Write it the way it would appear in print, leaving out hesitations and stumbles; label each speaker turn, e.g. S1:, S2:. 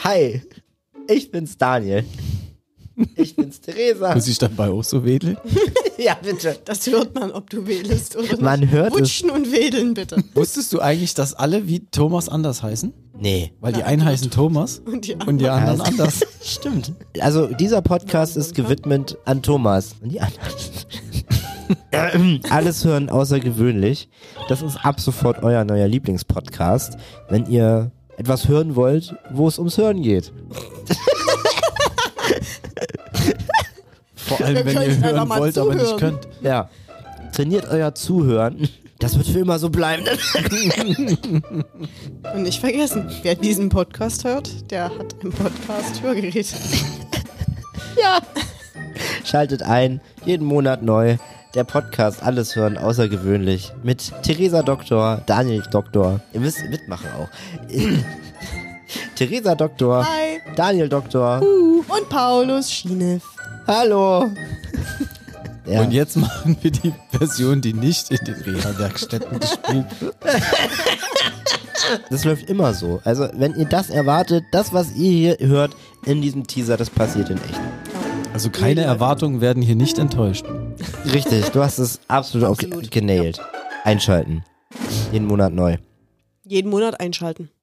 S1: Hi, ich bin's Daniel. Ich bin's Theresa.
S2: Muss ich dabei auch so wedeln?
S1: Ja, bitte.
S3: Das hört man, ob du wedelst oder nicht.
S1: Man hört es.
S3: Wutschen und wedeln, bitte.
S2: Wusstest du eigentlich, dass alle wie Thomas anders heißen?
S1: Nee.
S2: Weil die einen heißen Thomas
S3: Und die
S2: und die anderen anders.
S1: Stimmt. Also dieser Podcast ist gewidmet an Thomas. Und die anderen. Alles hören außergewöhnlich. Das ist ab sofort euer neuer Lieblingspodcast, wenn ihr etwas hören wollt, wo es ums Hören geht.
S2: Vor allem,
S3: Wir
S2: wenn
S3: können
S2: ihr
S3: einfach
S2: hören
S3: mal
S2: wollt, aber nicht
S3: zuhören.
S2: könnt.
S1: Ja. Trainiert euer Zuhören. Das wird für immer so bleiben.
S3: Und nicht vergessen, wer diesen Podcast hört, der hat ein Podcast-Hörgerät.
S1: Ja. Schaltet ein, jeden Monat neu. Der Podcast Alles hören außergewöhnlich mit Theresa Doktor, Daniel Doktor. Ihr müsst mitmachen auch. Theresa Doktor,
S3: Hi.
S1: Daniel Doktor.
S3: Und Paulus Schieneff.
S1: Hallo. Ja.
S2: Und jetzt machen wir die Version, die nicht in den Reha-Werkstätten gespielt wird.
S1: Das läuft immer so. Also wenn ihr das erwartet, das was ihr hier hört in diesem Teaser, das passiert in echt.
S2: Also keine Erwartungen werden hier nicht enttäuscht.
S1: Richtig, du hast es absolut
S3: Absolut.
S1: genailt. Einschalten. Jeden Monat neu.
S3: Jeden Monat einschalten.